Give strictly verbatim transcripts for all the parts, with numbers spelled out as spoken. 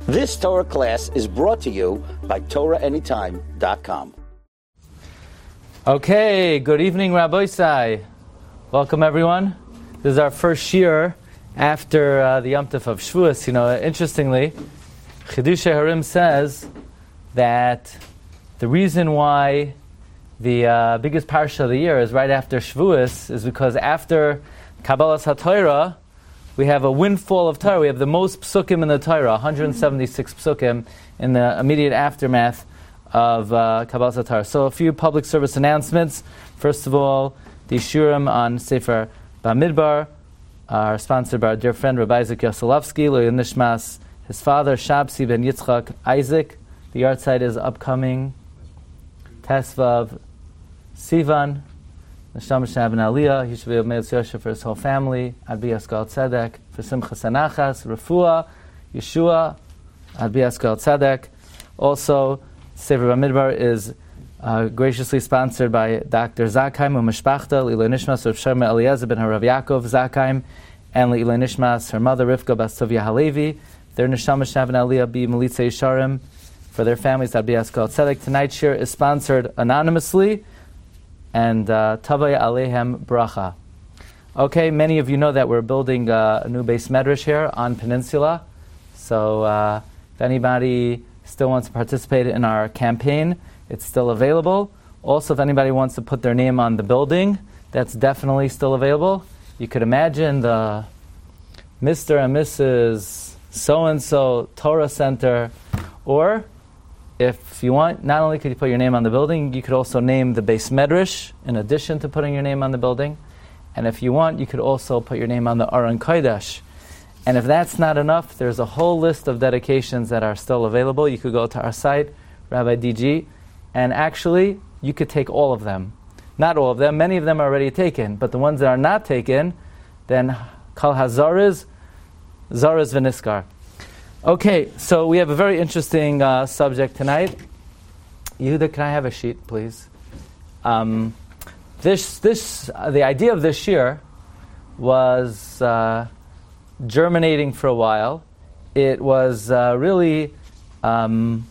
This Torah class is brought to you by Torah Anytime dot com. Okay, good evening, Rabbi Isai. Welcome, everyone. This is our first year after uh, the Yom Tov of Shavuos. You know, interestingly, Chiddushei Harim says that the reason why the uh, biggest parsha of the year is right after Shavuos is because after Kabbalas HaTorah, we have a windfall of Torah. We have the most psukim in the Torah, one hundred seventy-six psukim in the immediate aftermath of uh, Kabbalas HaTorah. So a few public service announcements. First of all, the Shurim on Sefer Bamidbar are sponsored by our dear friend Rabbi Isaac Yoselovsky, Lo Nishmas, his father, Shabsi ben Yitzchak Isaac. The yard site is upcoming Tesvav Sivan. Neshama Shab and Aliyah, he should be able to make Yosha for his whole family. Adbi Askal Tzedek, for Simcha Sanachas, Refuah, Yeshua, Adbi Askal Tzedek. Also, Sefer Bamidbar is uh, graciously sponsored by Doctor Zakheim Umeshpachta, L'iloi Nishmas, Rav Sherma Eliezer ben Harav Yaakov Zakheim, and L'iloi Nishmas, her mother Rivka Bas Tovia Halevi. Their Neshama Shab and Aliyah be Melitza Yesharim for their families. Adbi Askal Tzedek. Tonight's shir is sponsored anonymously, and uh, Tavay Alehem Bracha. Okay, many of you know that we're building uh, a new base medrash here on Peninsula. So uh, if anybody still wants to participate in our campaign, it's still available. Also, if anybody wants to put their name on the building, that's definitely still available. You could imagine the Mister and Missus So-and-so Torah Center, or if you want, not only could you put your name on the building, you could also name the base medrash in addition to putting your name on the building. And if you want, you could also put your name on the Aron Kodesh. And if that's not enough, there's a whole list of dedications that are still available. You could go to our site, Rabbi D G, and actually, you could take all of them. Not all of them, many of them are already taken, but the ones that are not taken, then Kal HaZaraz, Zaraz V'Niskar. Okay, so we have a very interesting uh, subject tonight. Yehuda, can I have a sheet, please? Um, this, this, uh, the idea of this year was uh, germinating for a while. It was uh, really um,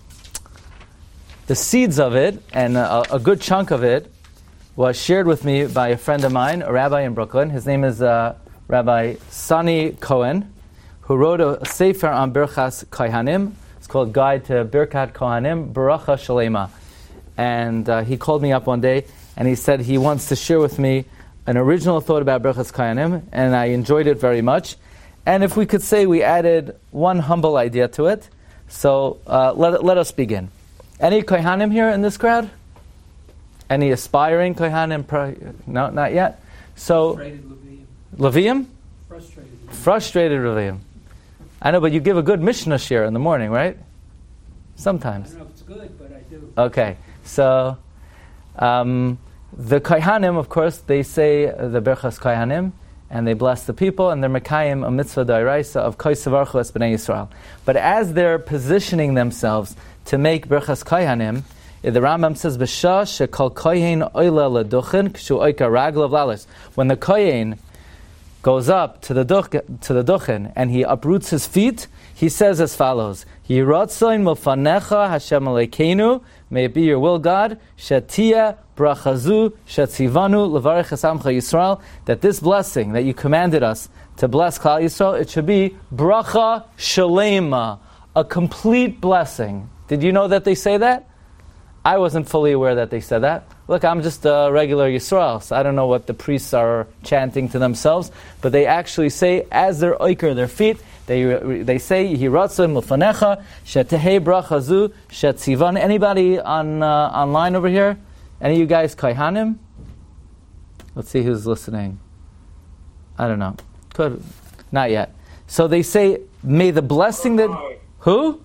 the seeds of it, and a, a good chunk of it, was shared with me by a friend of mine, a rabbi in Brooklyn. His name is uh, Rabbi Sonny Cohen, who wrote a, a sefer on Birchas Kohanim. It's called Guide to Birkat Kohanim, Baracha Shalema. And uh, he called me up one day, and he said he wants to share with me an original thought about Birchas Kohanim, and I enjoyed it very much. And if we could say we added one humble idea to it, so uh, let, let us begin. Any Kohanim here in this crowd? Any aspiring Kohanim? Pro- no, not yet. So, Levium? Frustrated. Frustrated Levium. I know, but you give a good Mishnah share in the morning, right? Sometimes. I don't know if it's good, but I do. Okay, so um, the Kohanim, of course, they say uh, the Berchas Kohanim, and they bless the people, and they're Mekayim a mitzvah d'oraisa of Koisavarchu es b'nei Yisrael. But as they're positioning themselves to make Berchas Kohanim, the Rambam says, "B'shah shekol kohen oila leduchen kshu oika raglav lalis." When the kohen goes up to the duch, to the duchen and he uproots his feet, he says as follows: Yiratzain milfanecha Hashem Alekeinu, may it be your will, God, shetia brachazu shetzivanu levarech esamcha Yisrael, that this blessing that you commanded us to bless Klal Yisrael, it should be bracha shalema, a complete blessing. Did you know that they say that? I wasn't fully aware that they said that. Look, I'm just a regular Yisrael, so I don't know what the priests are chanting to themselves, but they actually say, as they're oiker their feet, they they say, Hiratzon Mufanecha, Shetehei Brachazu, Shetzivan. Anybody on uh, online over here? Any of you guys Kohanim? Let's see who's listening. I don't know. Could not yet. So they say, may the blessing that... Who?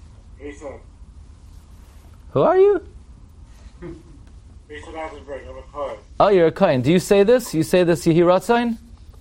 Who are you? Oh, you're a Kohen. Do you say this? You say this Yehi Ratzain?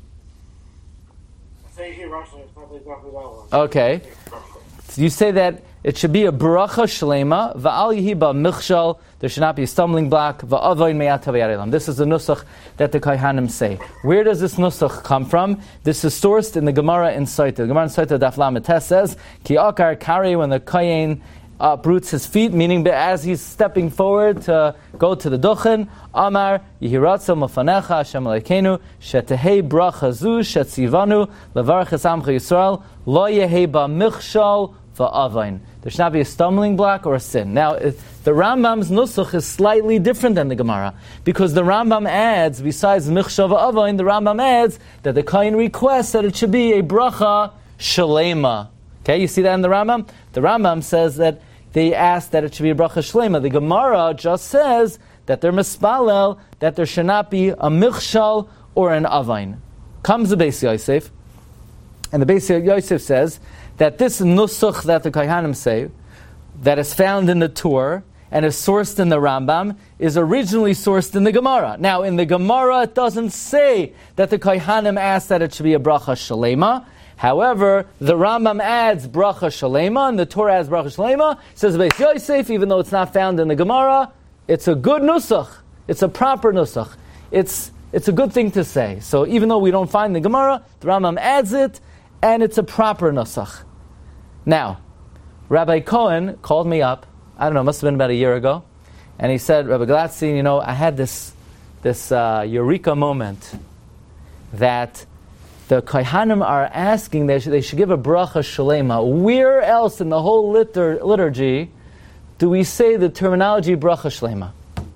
I say Yehi Ratzain, it's not exactly that one. Okay. So you say that it should be a bracha shlema, va'al yehi ba michshal, there should not be a stumbling block, va'avoin me'atav yarelam. This is the nusach that the Kohanim say. Where does this nusach come from? This is sourced in the Gemara in Soita. The Gemara in Soita Daf Lamed Tes says, Ki akar kari, when the Kohen uproots his feet, meaning as he's stepping forward to go to the duchen, Amar, Yehiratza Mafanecha Hashem Alekeinu, Shetehei Bracha Zu, Shetzivanu, Levarach Es Amcha Yisrael, Lo Yehei Ba Michshal Va'avain. There should not be a stumbling block or a sin. Now, it, the Rambam's nusach is slightly different than the Gemara, because the Rambam adds, besides Michshal Va'avain, the Rambam adds that the Kohen requests that it should be a bracha shalema. Okay, you see that in the Rambam? The Rambam says that they asked that it should be a bracha shlema. The Gemara just says that they're mispalel, that there should not be a michshal or an avain. Comes the Beis Yosef, and the Beis Yosef says that this nusach that the Kohanim say, that is found in the Torah and is sourced in the Rambam, is originally sourced in the Gemara. Now, in the Gemara, it doesn't say that the Kohanim asked that it should be a bracha shlema. However, the Rambam adds bracha shalema, and the Torah adds bracha shalema. Says Beis Yosef, even though it's not found in the Gemara, it's a good nusach. It's a proper nusach. It's it's a good thing to say. So even though we don't find the Gemara, the Rambam adds it, and it's a proper nusach. Now, Rabbi Cohen called me up. I don't know, it must have been about a year ago, and he said, Rabbi Glatstein, you know, I had this this uh, eureka moment that the Kohanim are asking they should, they should give a bracha shalema. Where else in the whole litur, liturgy do we say the terminology bracha shalema?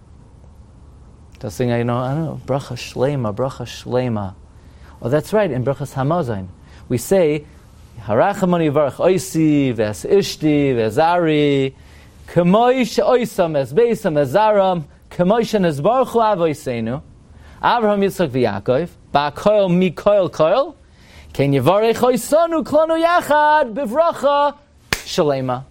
Just saying, you know, I don't know, bracha shalema, bracha shalema. Oh, that's right, in brachas hamazon. We say, harachamon yivarach oisi, ves ishti, ves ari, k'moish oisam, es beisam, es zaram, k'moish en es baruchu avoiseinu, Avraham, Yitzchak, v'Yakov, ba'koil mikoil koil, ken yivarech oisanu klonu yachad bivracha shalema.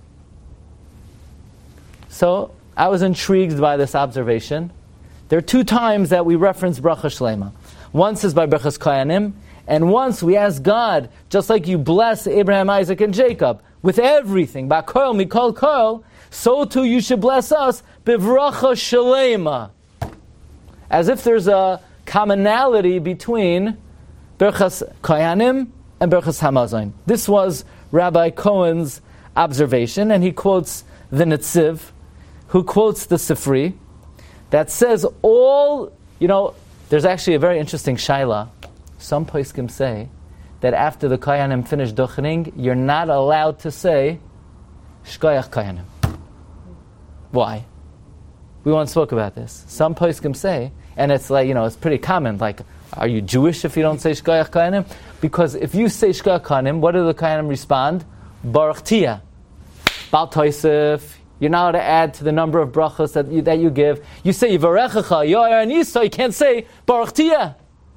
So, I was intrigued by this observation. There are two times that we reference bracha shalema. Once is by brachas koyanim, and once we ask God, just like you bless Abraham, Isaac, and Jacob, with everything, ba'koil mikol koil, so too you should bless us bivracha shalema. As if there's a commonality between Berchas Kohanim and Berchas Hamazon. This was Rabbi Cohen's observation, and he quotes the Netziv, who quotes the Sifri, that says all, you know, there's actually a very interesting shaila. Some poskim say that after the Kohanim finish duchening, you're not allowed to say Shkoyach Kohanim. Why? We once spoke about this. Some poskim say, and it's like, you know, it's pretty common, like, are you Jewish if you don't say Shkoyach Kohanim? Because if you say Shkoyach Kohanim, what do the Kohanim respond? Baruch Tia. Bal Tosef. You're not allowed to add to the number of brachos that you, that you give. You say Yivarechecha, Yoyer and Yisa, you can't say Baruch Tia.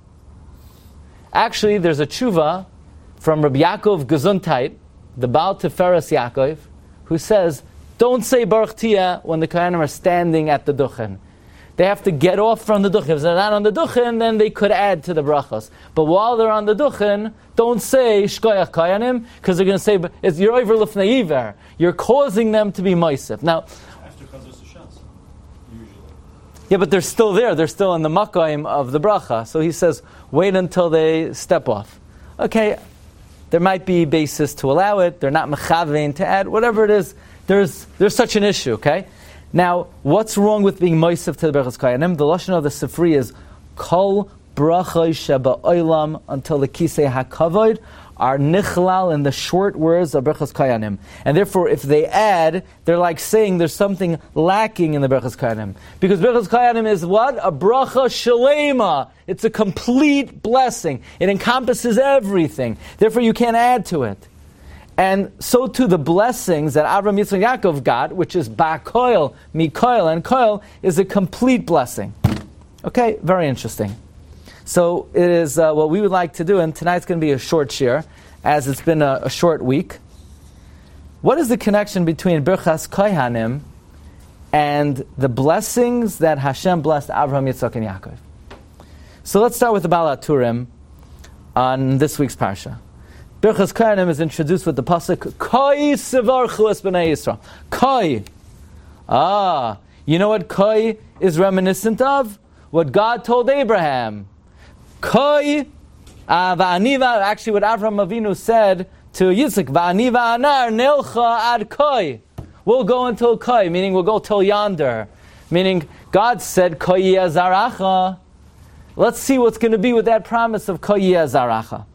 Actually, there's a tshuva from Rabbi Yaakov Gesundheit, the Baal Tiferes Yaakov, who says, don't say Baruch Tia when the Kohanim are standing at the duchen. They have to get off from the duchen. If they're not on the duchen, then they could add to the brachos. But while they're on the duchen, don't say Shkoyach Kohanim, because they're going to say, it's you're over lifnei iver. You're causing them to be moisef. Now, after Chazos Hashanah, usually. Yeah, but they're still there. They're still in the makayim of the bracha. So he says, wait until they step off. Okay, there might be basis to allow it. They're not mechavein to add. Whatever it is, there's there's such an issue, okay? Now, what's wrong with being moisef to the Berchas Kohanim? The lashon of the Sifri is kol brachos sheba olam until the kisei hakavod are nichlal in the short words of Berchas Kohanim. And therefore, if they add, they're like saying there's something lacking in the Berchas Kohanim. Because Berchas Kohanim is what? A bracha shalema. It's a complete blessing. It encompasses everything. Therefore, you can't add to it. And so too the blessings that Avraham, Yitzchak, Yaakov got, which is Ba'koil, Mikoil, and Koil, is a complete blessing. Okay, very interesting. So it is uh, what we would like to do, and tonight's going to be a short shir, as it's been a, a short week. What is the connection between Birchas Kohanim and the blessings that Hashem blessed Avraham, Yitzchak, and Yaakov? So let's start with the Baal HaTurim on this week's parsha. Birchas Kohanim is introduced with the pasuk Koi Sivarchu Es B'nai Yisrael. Koi. Ah, you know what Koi is reminiscent of? What God told Abraham. Koi uh, Va'aniva, actually what Avraham Avinu said to Yitzchak, Va'aniva anar nelcha ad Koi. We'll go until Koi, meaning we'll go till yonder. Meaning God said Koi Yazaracha. Let's see what's going to be with that promise of Koi Yazaracha.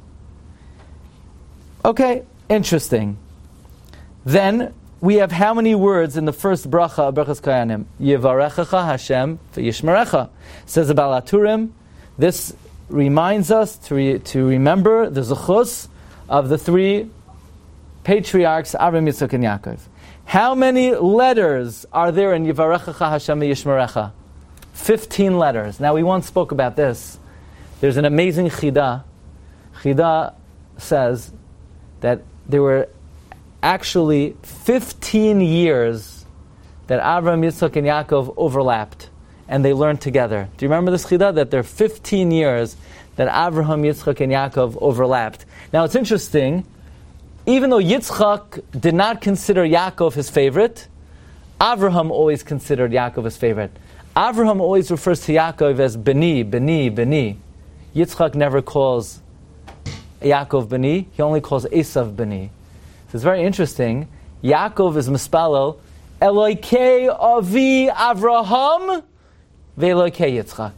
Okay, interesting. Then we have how many words in the first bracha of Berachas Kohanim? Yivarechecha Hashem v'yishmerecha. Says about Aturim. This reminds us to re, to remember the zechus of the three patriarchs Avraham, Yitzchak, and Yaakov. How many letters are there in Yivarechecha Hashem v'yishmerecha? Fifteen letters. Now we once spoke about this. There's an amazing chida. Chida says that there were actually fifteen years that Avraham, Yitzchak, and Yaakov overlapped, and they learned together. Do you remember this chida? That there are fifteen years that Avraham, Yitzchak, and Yaakov overlapped. Now it's interesting, even though Yitzchak did not consider Yaakov his favorite, Avraham always considered Yaakov his favorite. Avraham always refers to Yaakov as Beni, Beni, Beni. Yitzchak never calls Yaakov Beni, he only calls Esav Beni. So it's very interesting. Yaakov is mispalel Eloikei Avi Avraham ve'Eloikei Yitzchak.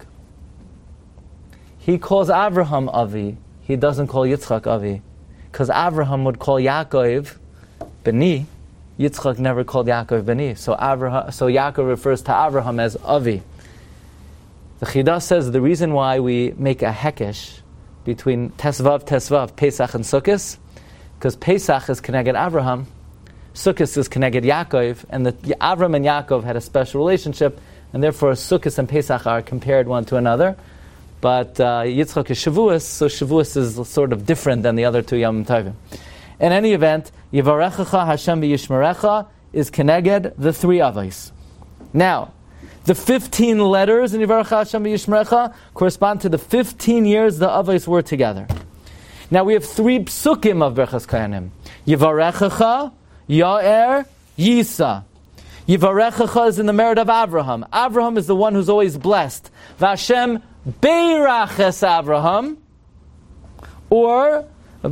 He calls Avraham Avi. He doesn't call Yitzchak Avi. Because Avraham would call Yaakov Beni. Yitzchak never called Yaakov Beni. So, Avraham, so Yaakov refers to Avraham as Avi. The Chidah says the reason why we make a hekesh between Tesvav, Tesvav, Pesach, and Sukkot, because Pesach is connected Avraham, Sukkot is connected Yaakov, and the Avraham and Yaakov had a special relationship, and therefore Sukkot and Pesach are compared one to another. But uh, Yitzchak is Shavuos, so Shavuos is sort of different than the other two Yom Tovim. In any event, Yivarechecha Hashem v'yishmerecha is connected the three avos. Now, the fifteen letters in Yivarechecha Hashem v'yishmerecha correspond to the fifteen years the avos were together. Now we have three psukim of Berachas Kohanim. Yivarechecha, Yair, Yisa. Yivarechecha is in the merit of Avraham. Avraham is the one who's always blessed. Vashem beiraches Avraham, or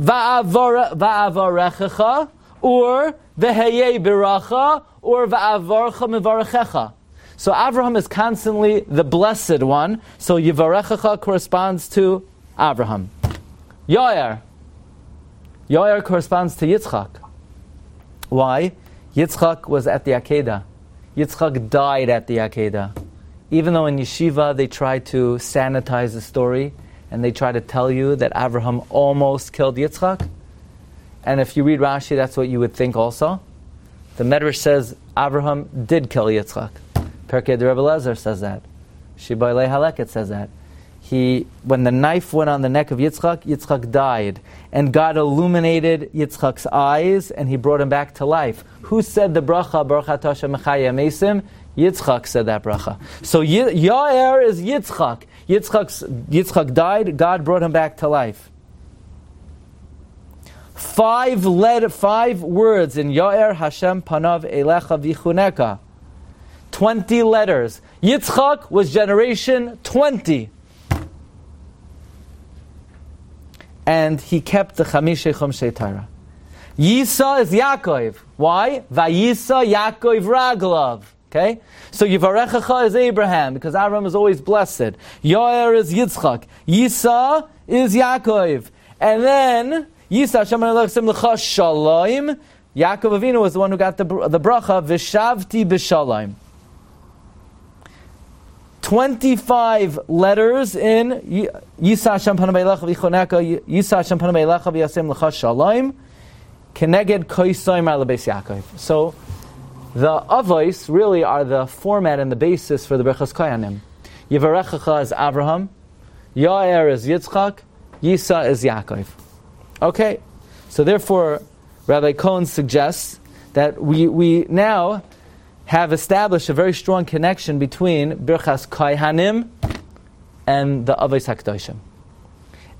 va'avarechecha, or v'heyei biracha, or va'avarcha mivarechecha. So Avraham is constantly the blessed one. So Yivarechecha corresponds to Avraham. Yair. Yair corresponds to Yitzchak. Why? Yitzchak was at the Akedah. Yitzchak died at the Akedah. Even though in Yeshiva they try to sanitize the story and they try to tell you that Avraham almost killed Yitzchak, and if you read Rashi, that's what you would think also. The Medrash says Avraham did kill Yitzchak. Perkei de Rebbe Lezer says that. Shibai Haleket says that. He, when the knife went on the neck of Yitzchak, Yitzchak died. And God illuminated Yitzchak's eyes and he brought him back to life. Who said the bracha, Baruch Atah Hashem Mechayeh Mesim? Yitzchak said that bracha. So Yair is Yitzchak. Yitzchak's, Yitzchak died, God brought him back to life. Five led, five words in Yair Hashem Panav Elecha Vichuneka. Twenty letters. Yitzchak was generation twenty. And he kept the Chamishei Chumshei Torah. Yisa is Yaakov. Why? Vayisa Yaakov Raglav. Okay? So Yivarechecha is Abraham, because Abraham is always blessed. Yair is Yitzchak. Yisa is Yaakov. And then, Yisa Hashem Elohim L'cha Shalom. Yaakov Avinu was the one who got the, the bracha, V'shavti b'shalom. twenty-five letters in Yisa Hashem Panav Elecha V'choneka, Yisa Hashem Panav Elecha V'yasem L'cha Shalom, Keneged Koisayim Al Beis Yaakov. So, the avos really are the format and the basis for the Berachas Kohanim. Yivarechecha is Avraham, Yair is Yitzchak, Yisa is Yaakov. Okay, so therefore, Rabbi Cohen suggests that we, we now have established a very strong connection between Berachas Kohanim and the Avos HaKadoshim.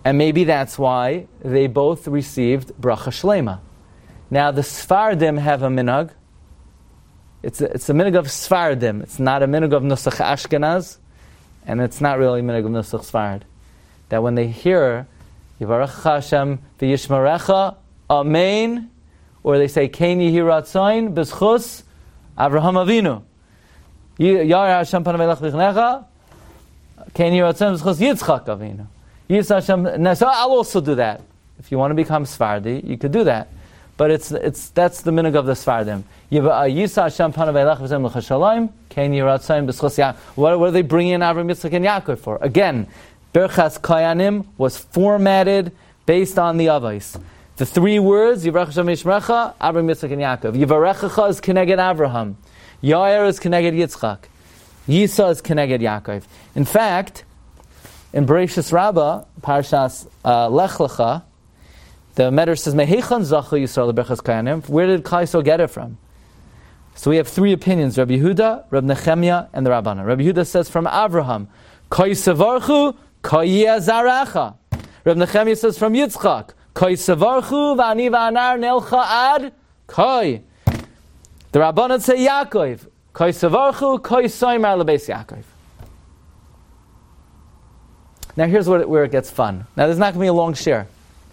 And maybe that's why they both received bracha shlema. Now the Sfardim have a minhag. It's a, it's a minhag of Sfardim. It's not a minhag of Nusach Ashkenaz, and it's not really a minhag of Nusach Sfard. That when they hear Yivarech Hashem v'yishmarecha, Amen, or they say Kein Yehi Ratzain b'zchus Avraham Avinu. Yar Hashem panav elach v'chnecha, Kein Yehi Ratzain b'zchus Yitzchak Avinu. Yis Hashem. Now, so I'll also do that. If you want to become Sfardi, you could do that. But it's it's that's the minhag of the Sfardim. Yis Hashem panav elach v'zem l'chashalayim, Kein Yehi Ratzain b'zchus Yaakov. What what are they bringing in Avraham, Yitzchak, and Yaakov for? Again, Berchas Kayanim was formatted based on the Avos. The three words, Yivarech Hashem Yishmerecha, Avraham, Yitzchak, and Yaakov. Yivarechecha is Keneged Avraham. Yair is Keneged Yitzchak. Yisa is Keneged Yaakov. In fact, in Bereshis Rabbah, Parshas uh, Lech Lecha, the Medrash says, Mehechan Zachu Yisrael Berchas Kayanim. Where did Klal Yisrael get it from? So we have three opinions, Rabbi Yehuda, Rabbi Nechemia, and the Rabbanan. Rabbi Yehuda says from Avraham, Koi Sevarchu, Koi Zaracha. Rabbi Nechemia says from Yitzchak, Koi Sevarchu, V'ani V'anar Nelcha Ad, Koi. The Rabbanan say Yaakov, Koi Sevarchu, Koi Soimar Lebeis Yaakov. Now here's where it, where it gets fun. Now there's not going to be a long share.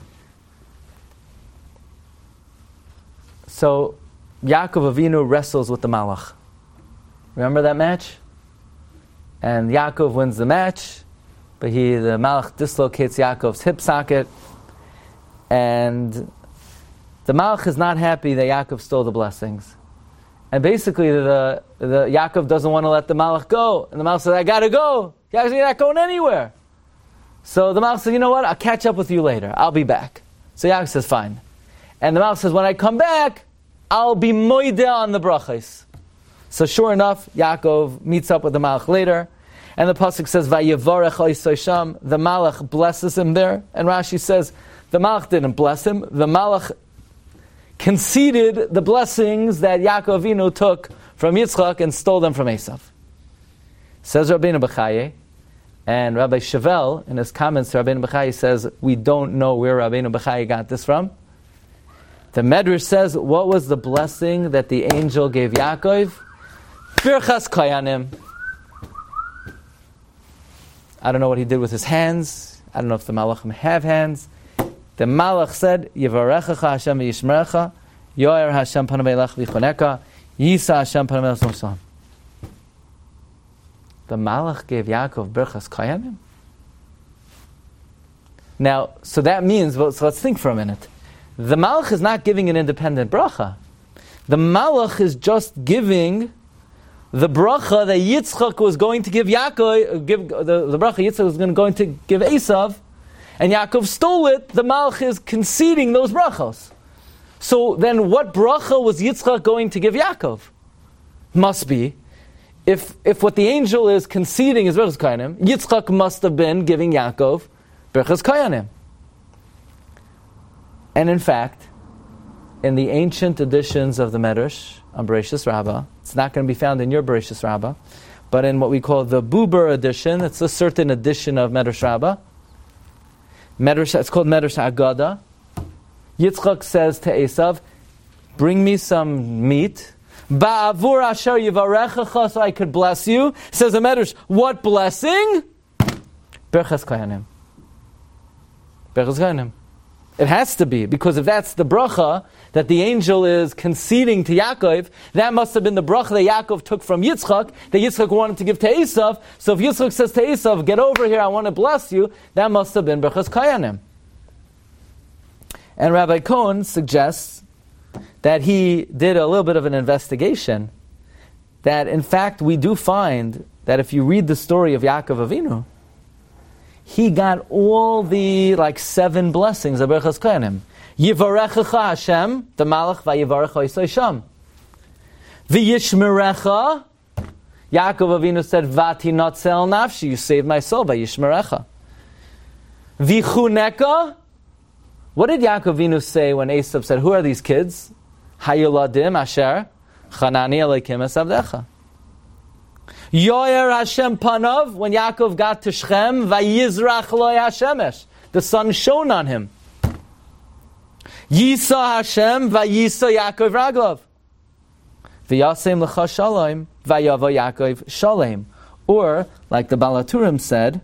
So, Yaakov Avinu wrestles with the Malach. Remember that match? And Yaakov wins the match, but he the Malach dislocates Yaakov's hip socket, and the Malach is not happy that Yaakov stole the blessings. And basically, the, the Yaakov doesn't want to let the Malach go, and the Malach says, "I gotta go. You're not going anywhere." So the Malach says, "You know what? I'll catch up with you later. I'll be back." So Yaakov says, "Fine." And the Malach says, "When I come back, I'll be moideh on the brachos." So sure enough, Yaakov meets up with the Malach later, and the pasuk says, "Vayevarech oisei sham." The Malach blesses him there, and Rashi says the Malach didn't bless him. The Malach conceded the blessings that Yaakov Avinu took from Yitzchak and stole them from Esav. Says Rabbeinu Bechaye, and Rabbi Shavel in his comments to Rabbeinu Bechaye says we don't know where Rabbeinu Bechaye got this from. The Medrash says, what was the blessing that the angel gave Yaakov? Birchas Kayanim. I don't know what he did with his hands. I don't know if the Malachim have hands. The Malach said, Yivarechecha Hashem v'yishmerecha, Yoer Hashem panav elach v'choneka, Yisa Hashem panav elach v'choneka. The Malach gave Yaakov Birchas Kayanim. Now, so that means, well, so let's think for a minute. The Malach is not giving an independent bracha. The Malach is just giving the bracha that Yitzchak was going to give Yaakov, give the, the bracha Yitzchak was going to give Esav, and Yaakov stole it. The Malach is conceding those brachos. So then, what bracha was Yitzchak going to give Yaakov? Must be, if if what the angel is conceding is Berchas Kayanim, Yitzchak must have been giving Yaakov Berchas Kayanim. And in fact, in the ancient editions of the Medrash on Bereshis Rabbah, it's not going to be found in your Bereshis Rabbah, but in what we call the Buber edition, it's a certain edition of Medrash Rabbah. Medrash, it's called Medrash Agada. Yitzchak says to Esav, "Bring me some meat. Ba'avur asher yivarechecha, so I could bless you." Says the Medrash, what blessing? Berchas Kayanim. Berchas Kayanim. It has to be, because if that's the bracha that the angel is conceding to Yaakov, that must have been the bracha that Yaakov took from Yitzchak, that Yitzchak wanted to give to Esav. So if Yitzchak says to Esav, "Get over here, I want to bless you," that must have been Berchas Kayanim. And Rabbi Cohen suggests that he did a little bit of an investigation, that in fact we do find that if you read the story of Yaakov Avinu, he got all the like seven blessings of Berchas Kayanim. Yivarechecha Hashem, the Malach vayivarech oisei sham. V'yishmerecha, Yaakov Avinu said, "Vati notzel nafshi," you saved my soul, v'yishmerecha. V'chuneka, what did Yaakov Avinu say when Esav said, "Who are these kids?" Hayuladim asher chanani elokim esavdecha. Yoyer Hashem panav, when Yaakov got to Shechem, vayizrach lo Hashemesh. the sun shone on him. Yisa Hashem vayisa Yaakov raglav. V'yasem l'cha shalom vayava Yaakov shalom. Or, like the Baal HaTurim said,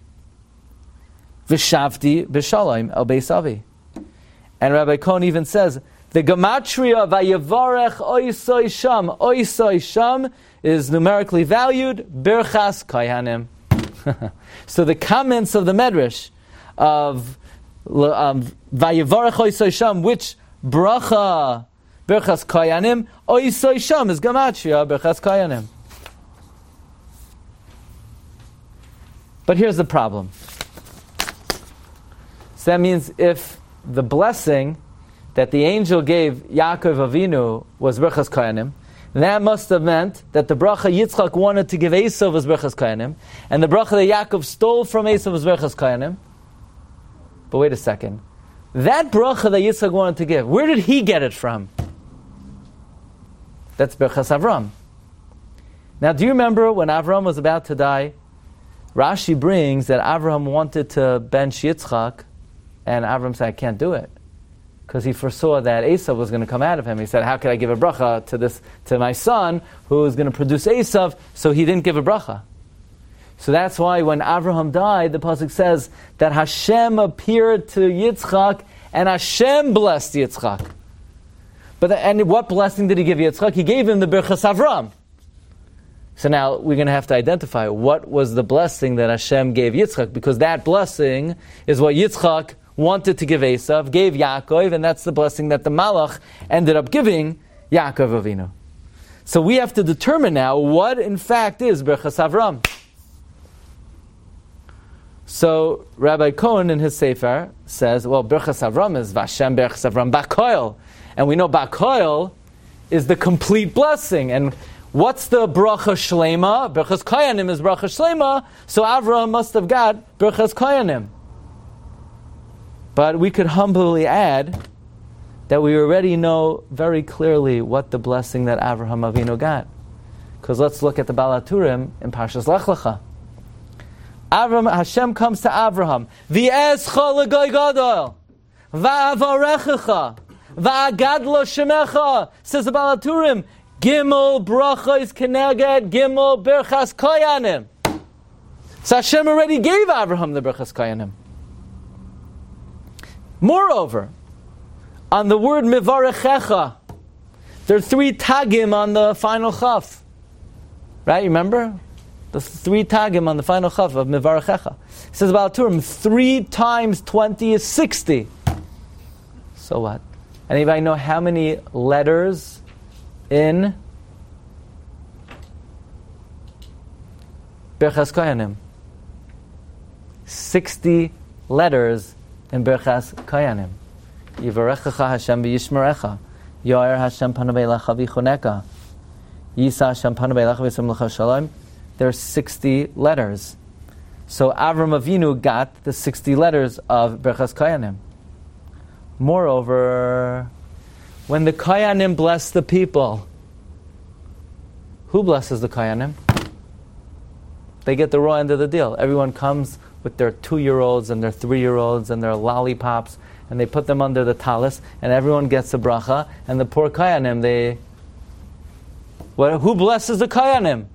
V'shavti b'shalom el beis avi. And Rabbi Cohen even says, the gematria vayevarech oisoi sham, oisoi sham is numerically valued, birchas kayanim. So the comments of the Medrash of um, vayevarech oisoi sham, which bracha birchas kayanim, oisoi sham is gematria birchas kayanim. But here's the problem. So that means if the blessing that the angel gave Yaakov Avinu was Berachas Koyanim, that must have meant that the bracha Yitzchak wanted to give Esav was Berachas Koyanim, and the bracha that Yaakov stole from Esav was Berachas Koyanim. But wait a second. That bracha that Yitzchak wanted to give, where did he get it from? That's Berachas Avram. Now, do you remember when Avram was about to die? Rashi brings that Avram wanted to bench Yitzchak, and Avram said, I can't do it. Because he foresaw that Esav was going to come out of him. He said, how could I give a bracha to this to my son who is going to produce Esav? So he didn't give a bracha. So that's why when Avraham died, the pasuk says that Hashem appeared to Yitzchak and Hashem blessed Yitzchak. But the, and what blessing did he give Yitzchak? He gave him the Birchas Avram. So now we're going to have to identify what was the blessing that Hashem gave Yitzchak, because that blessing is what Yitzchak wanted to give Esav, gave Yaakov, and that's the blessing that the Malach ended up giving Yaakov Avinu. So we have to determine now what in fact is Berachas Avram. So Rabbi Cohen in his Sefer says, well, Berachas Avram is Vashem Berachas Avram Bakoil. And we know Bakoil is the complete blessing. And what's the Bracha Shlema? Berachas Koyanim is Bracha Shlema, so Avram must have got Berachas Koyanim. But we could humbly add that we already know very clearly what the blessing that Avraham Avinu got. Because let's look at the Baal HaTurim in Parshas Lech Lecha. Avram, Hashem comes to Avraham, V'escha l'goy gadol, v'avarechecha, v'agadlo shemecha, says the Baal HaTurim, Gimel brachos keneged Gimel berchas koyanim. So Hashem already gave Avraham the berchas koyanim. Moreover, on the word mivarechecha, there are three tagim on the final chaf. Right, you remember? The three tagim on the final chaf of mivarechecha. It says about Turim, three times twenty is sixty. So what? Anybody know how many letters in Berchas Koyanim? sixty letters in Berchas Koyanim. Yivarechecha Hashem v'yishmerecha. Yo'er Hashem panav elecha v'choneka. Yisa Hashem panav elecha v'yisem lecha shalom. There are sixty letters. So Avram Avinu got the sixty letters of Berchas Koyanim. Moreover, when the Koyanim bless the people, who blesses the Koyanim? They get the raw end of the deal. Everyone comes with their two-year-olds and their three-year-olds and their lollipops, and they put them under the talis, and everyone gets a bracha, and the poor Koyanim, they... What, who blesses the Koyanim?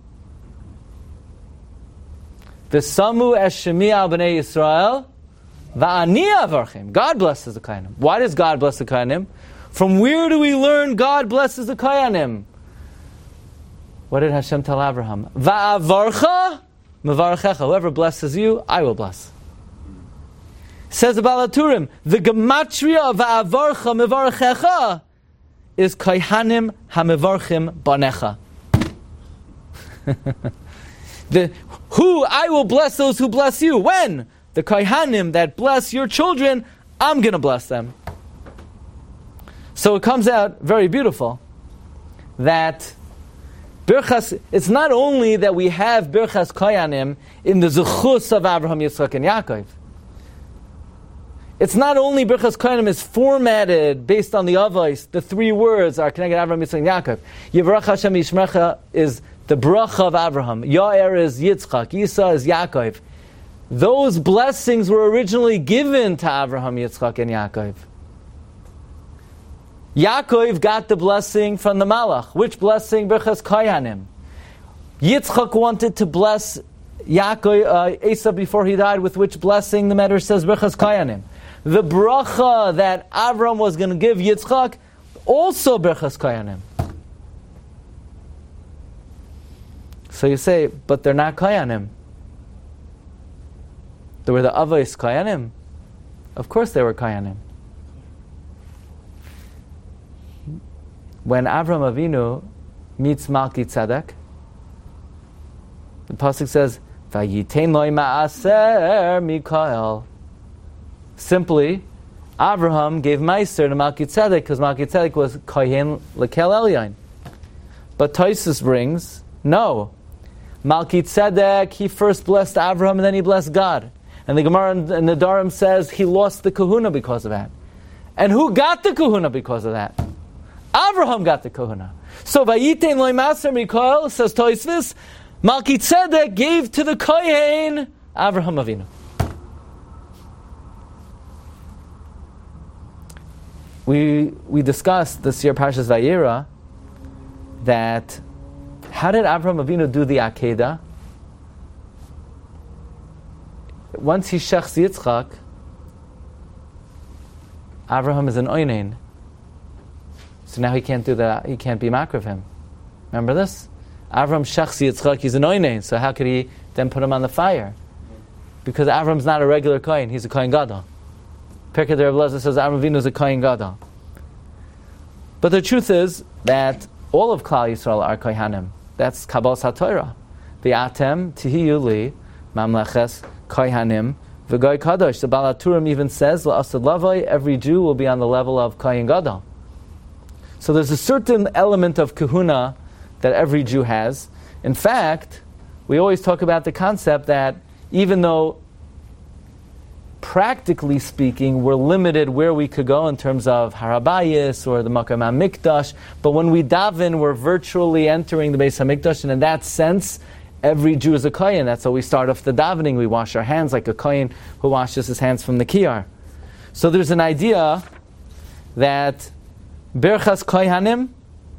V'samu eshemi al b'nei Yisrael va'ani avarchim. God blesses the Koyanim. Why does God bless the Koyanim? From where do we learn God blesses the Koyanim? What did Hashem tell Abraham? Va'avarcha mevarechecha. Whoever blesses you, I will bless. Says the Baal HaTurim, the gematria of va'avarcha mevarechecha is kohanim hamevarchim banecha. The who I will bless those who bless you. When? The kohanim that bless your children, I'm going to bless them. So it comes out very beautiful that Birchas, it's not only that we have Birchas Koyanim in the Zechus of Avraham, Yitzchak, and Yaakov. It's not only Birchas Koyanim is formatted based on the Avos, the three words are connected Avraham, Yitzchak, and Yaakov. Yivarach Hashem Yishmerecha is the bracha of Avraham. Yair is Yitzchak. Yisa is Yaakov. those blessings were originally given to Avraham, Yitzchak, and Yaakov. Yaakov got the blessing from the Malach. Which blessing? Birchas Kohanim. Yitzchak wanted to bless Yaakov, uh, Esav before he died, with which blessing? The Medrash says Birchas Kohanim. The bracha that Avram was going to give Yitzchak, also Birchas Kohanim. So you say, but they're not Kohanim. They were the Avos Kohanim. Of course they were Kohanim. When Avram Avinu meets Malki Tzedek, the pasuk says, "Vayitein lo ma'aser Mikael." Simply, Avraham gave Meiser to Malki Tzedek because Malki Tzedek was Kohen Lekel Elyon. But Tosfos brings, no. Malki Tzedek, he first blessed Avraham and then he blessed God. And the Gemara in the Nedarim says he lost the kahuna because of that. And who got the kahuna because of that? Avraham got the kahuna. So Vayitein lo ma'aser Mikael, says Tosfos, Malki Tzedek gave to the Kohen Avraham Avinu. We we discussed this year Parshas Vayera that how did Avraham Avinu do the Akedah? Once he shechs Yitzchak, Avraham is an oinen, so now he can't do that. He can't be makriv him. Remember this? Avram shechs Yitzchak, he's an oinen, so how could he then put him on the fire? Because Avram's not a regular kohen; he's a kohen gadol. Pirkei Rav Lezer says Avram Avinu is a kohen gadol. But the truth is that all of Klal Yisrael are kohanim. That's Kabbalas HaTorah. V'atem tihiyu li mamleches kohanim v'goy kadosh. The Baal HaTurim even says la'asad lavoi, every Jew will be on the level of kohen gadol. So there's a certain element of kahuna that every Jew has. In fact, we always talk about the concept that even though practically speaking, we're limited where we could go in terms of Harabayis or the Makom HaMikdash, but when we daven, we're virtually entering the Beis HaMikdash, and in that sense, every Jew is a kohen. That's how we start off the davening. We wash our hands like a kohen who washes his hands from the kiyar. So there's an idea that Birchas Kohanim,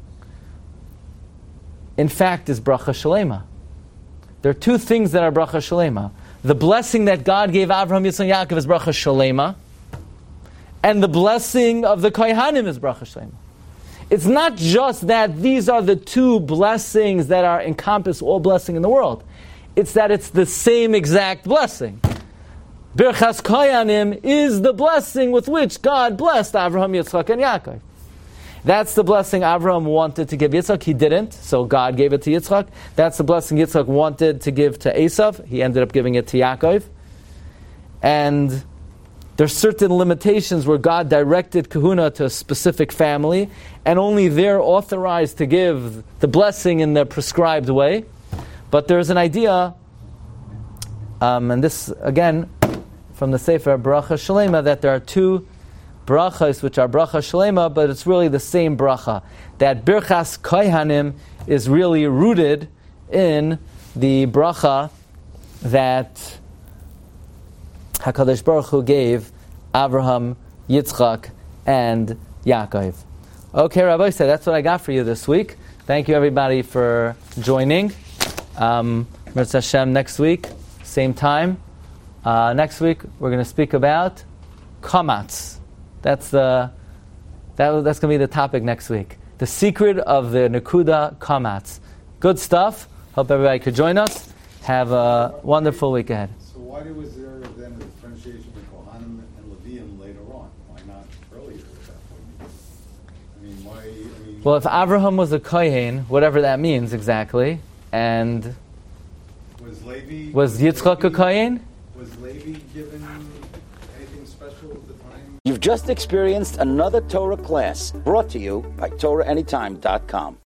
in fact, is Bracha Shalema. There are two things that are Bracha Shalema. The blessing that God gave Avraham, Yitzchak, Yaakov is Bracha Shalema, and the blessing of the Kohanim is Bracha Shalema. It's not just that these are the two blessings that are encompass all blessing in the world. It's that it's the same exact blessing. Birchas Kohanim is the blessing with which God blessed Avraham, Yitzchak, and Yaakov. That's the blessing Avraham wanted to give Yitzchak. He didn't, so God gave it to Yitzchak. That's the blessing Yitzchak wanted to give to Esav. He ended up giving it to Yaakov. And there's certain limitations where God directed kahuna to a specific family, and only they're authorized to give the blessing in the prescribed way. But there's an idea, um, and this, again, from the Sefer Bracha Shalema, that there are two brachas, which are bracha shlema, but it's really the same bracha. That birchas kohanim is really rooted in the bracha that HaKadosh Baruch Hu gave Avraham, Yitzchak, and Yaakov. Okay, Rabbi said that's what I got for you this week. Thank you everybody for joining. Um, Mirz Hashem next week, same time. Uh, next week we're going to speak about kamatz. That's the that, that's going to be the topic next week. The secret of the Nekuda Kamatz. Good stuff. Hope everybody could join us. Have a wonderful week ahead. So why was there then a differentiation between Kohanim and Leviim later on? Why not earlier at that point? I mean, why? I mean, well, if Avraham was a Kohen, whatever that means exactly, and was Levi was Yitzchak a Kohen? Was Levi given anything special at the time? You've just experienced another Torah class brought to you by Torah Anytime dot com.